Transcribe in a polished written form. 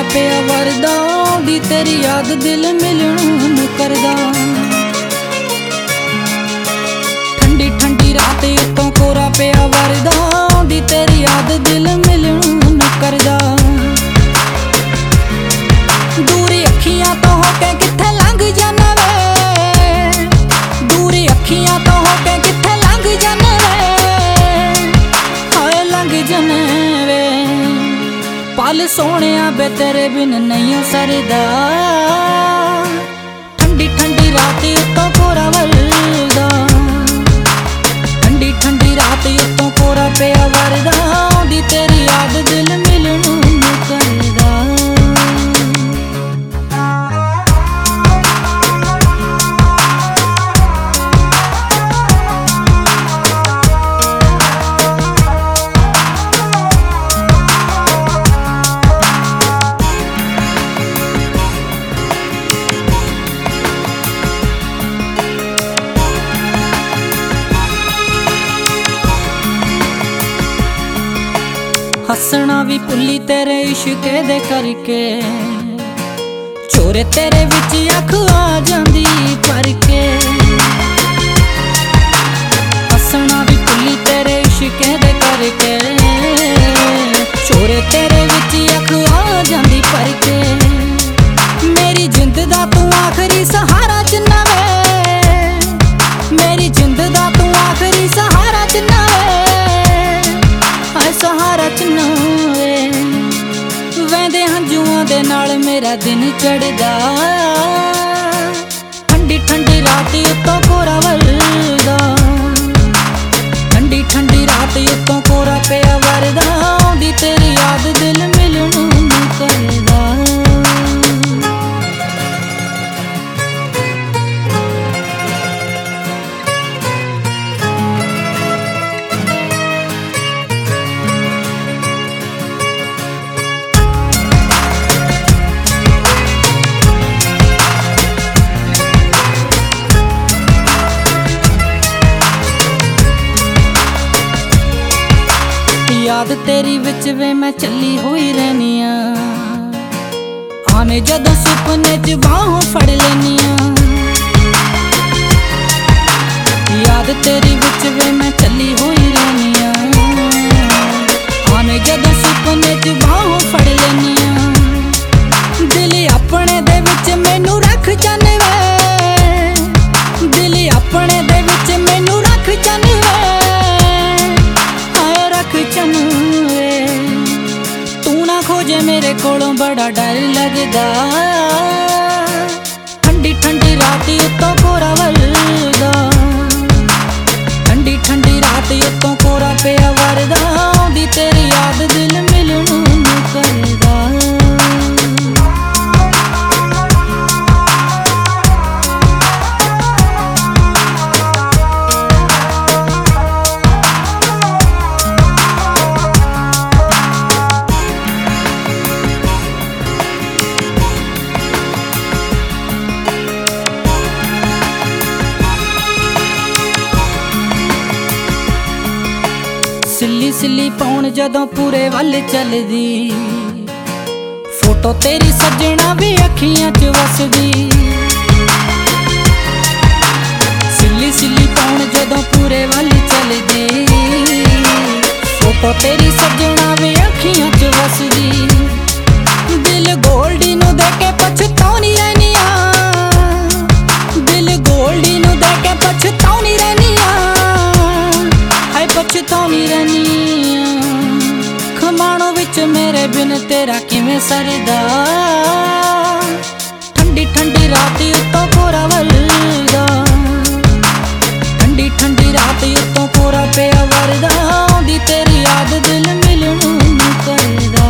ਪਿਆ ਵਰਦਾ, ਆਉਂਦੀ ਤੇਰੀ ਯਾਦ ਦਿਲ ਮਿਲਣ ਨੂੰ ਕਰਦਾ। ਠੰਡੀ ਠੰਡੀ ਰਾਤ ਉੱਤੋਂ ਕੋਰਾ ਪਿਆ ਵਰਦਾ, ਆਉਂਦੀ ਤੇਰੀ ਯਾਦ ਦਿਲ ਮਿਲਣ ਨੂੰ ਕਰਦਾ। ਦੂਰੀ ਅੱਖੀਆਂ ਤੋਂ ਹੋ ਕੇ ਕਿੱਥੇ ਲੰਘ ਜਾਣਾ ਵੇ, ਦੂਰੀ ਅੱਖੀਆਂ ਤੋਂ ਹੋ ਕੇ ਕਿੱਥੇ ਲੰਘ ਜਾਣਾ ਵੇ, ਹਾਏ ਲੰਘ ਜਾਣਾ ਵੇ। ਪਲ ਸੋਹਣਿਆ ਬੇ ਤੇਰੇ ਬਿਨ ਨਹੀਂ ਸਰਦਾ, ਠੰਡੀ ਠੰਡੀ ਰਾਤ ਉੱਤੋਂ ਕੋਰਾ ਵਰਦਾ, ਠੰਡੀ ਠੰਡੀ ਰਾਤ ਉੱਤੋਂ ਕੋਰਾ ਪਿਆ ਵਰਦਾ, ਆਉਂਦੀ ਤੇਰੀ ਯਾਦ ਦਿਲ ਮਿਲਣ ਨੂੰ ਕਰਦਾ। ਹੱਸਣਾ ਵੀ ਭੁੱਲੀ ਤੇਰੇ ਇਸ਼ਕੇ ਦੇ ਕਰਕੇ, ਚੋਰੇ ਤੇਰੇ ਵਿੱਚ ਅੱਖ ਆ ਜਾਂਦੀ ਭਰ ਕੇ। ਹੱਸਣਾ ਵੀ ਭੁੱਲੀ ਤੇਰੇ ਇਸ਼ਕੇ ਦੇ ਕਰਕੇ, ਚੋਰੇ ਤੇਰੇ ਵਿੱਚ ਅੱਖ ਆ ਜਾਂਦੀ ਭਰ ਕੇ। ਮੇਰੀ ਜਿੰਦ ਦਾ ਤੂੰ ਆਖਰੀ ਸਹਾਰਾ ਜਿੰਨਾ ਵੇ, ਮੇਰੀ ਜਿੰਦ ਦਾ ਤੂੰ ਆਖਰੀ ਸਹਾਰਾ ਜਿੰਨਾ ਵੇ, ਹਾਏ ਸਹਾਰਾ ਜਿੰਨਾ ਵੇ। ਵਹਿੰਦੇ ਹੰਝੂਆਂ ਦੇ ਨਾਲ ਮੇਰਾ ਦਿਨ ਚੜ੍ਹਦਾ, ਠੰਡੀ ਠੰਡੀ ਰਾਤ ਉੱਤੋਂ ਕੋਰਾ ਵਰਦਾ, ਠੰਡੀ ਠੰਡੀ ਰਾਤ ਉੱਤੋਂ ਕੋਰਾ ਪਿਆ ਵਰਦਾ, ਆਉਂਦੀ ਤੇਰੀ ਯਾਦ ਦਿਲ ਮਿਲਣ ਨੂੰ ਕਰਦਾ। ਯਾਦ ਤੇਰੀ ਵਿੱਚ ਵੇ ਮੈਂ ਚੱਲੀ ਹੋਈ ਰਹਿਨੀ ਆ, ਆਨੇ ਜਦੋਂ ਸੁਪਨੇ ਚ ਬਾਹੋਂ ਫੜ ਲੈਨੀ ਆ। ਯਾਦ ਤੇਰੀ ਵਿੱਚ ਵੇ ਮੈਂ ਚੱਲੀ ਹੋਈ ਰਹਿਨੀ ਆ, ਆਨੇ ਜਦੋਂ ਸੁਪਨੇ ਚ ਬਾਹੋਂ ਫੜ ਲੈਨੀ ਆ। ਦਿਲ ਆਪਣੇ ਦੇ ਵਿੱਚ ਮੈਨੂੰ ਰੱਖ ਜਾਨੇ ਵੇ, ਦਿਲ ਆਪਣੇ ਦੇ ਵਿੱਚ ਮੈਨੂੰ ਰੱਖ ਜਾਨੇ ਵੇ, ਵੇ। ਤੂੰ ਨਾ ਖੋਜੇ ਮੇਰੇ ਕੋਲੋਂ ਬੜਾ ਡਰ ਲੱਗਦਾ, ਠੰਡੀ ਠੰਡੀ ਰਾਤ ਉੱਤੋਂ ਕੋਰਾ ਵਰਦਾ, ਠੰਡੀ ਠੰਡੀ ਰਾਤ ਉੱਤੋਂ ਕੋਰਾ ਪਿਆ ਵਰਦਾ, ਆਉਂਦੀ ਤੇਰੀ ਯਾਦ ਦਿਲ ਮਿਲਣ ਨੂੰ ਕਰਦਾ। ਸਿੱਲੀ ਸਿੱਲੀ ਪਾਉਣ ਜਦੋਂ ਪੂਰੇ ਵੱਲ ਚੱਲਦੀ, ਫੋਟੋ ਤੇਰੀ ਸੱਜਣਾ ਵੀ ਅੱਖੀਆਂ 'ਚ ਵਸਦੀ। ਸਿੱਲੀ ਸਿੱਲੀ ਪਾਉਣ ਜਦੋਂ ਪੂਰੇ ਵੱਲ ਚੱਲਦੀ, ਫੋਟੋ ਤੇਰੀ ਸੱਜਣਾ ਵੀ ਅੱਖੀਆਂ 'ਚ ਵਸਦੀ। ਦਿਲ ਗੋਲਡੀ ਨੂੰ ਦੇ ਕੇ ਪਛਤਾਉਣੀ ਰਹਿਨੀ ਆ, ਦਿਲ ਗੋਲਡੀ ਨੂੰ ਦੇ ਕੇ ਪਛਤਾਉਣੀ ਰਹਿਨੀ ਆ, ਹਾਏ ਪਛਤਾਉਣੀ ਰਹਿਨੀ ਆ। ਖਮਾਣੋ ਵਿੱਚ ਮੇਰੇ ਬਿਨ ਤੇਰਾ ਕਿਵੇਂ ਸਰਦਾ, ਠੰਡੀ ਠੰਡੀ ਰਾਤ ਉੱਤੋਂ ਕੋਰਾ ਵਰਦਾ, ਠੰਡੀ ਠੰਡੀ ਰਾਤ ਉੱਤੋਂ ਕੋਰਾ ਪਿਆ ਵਰਦਾ, ਆਉਂਦੀ ਤੇਰੀ ਯਾਦ ਦਿਲ ਮਿਲਣ ਨੂੰ ਕਰਦਾ।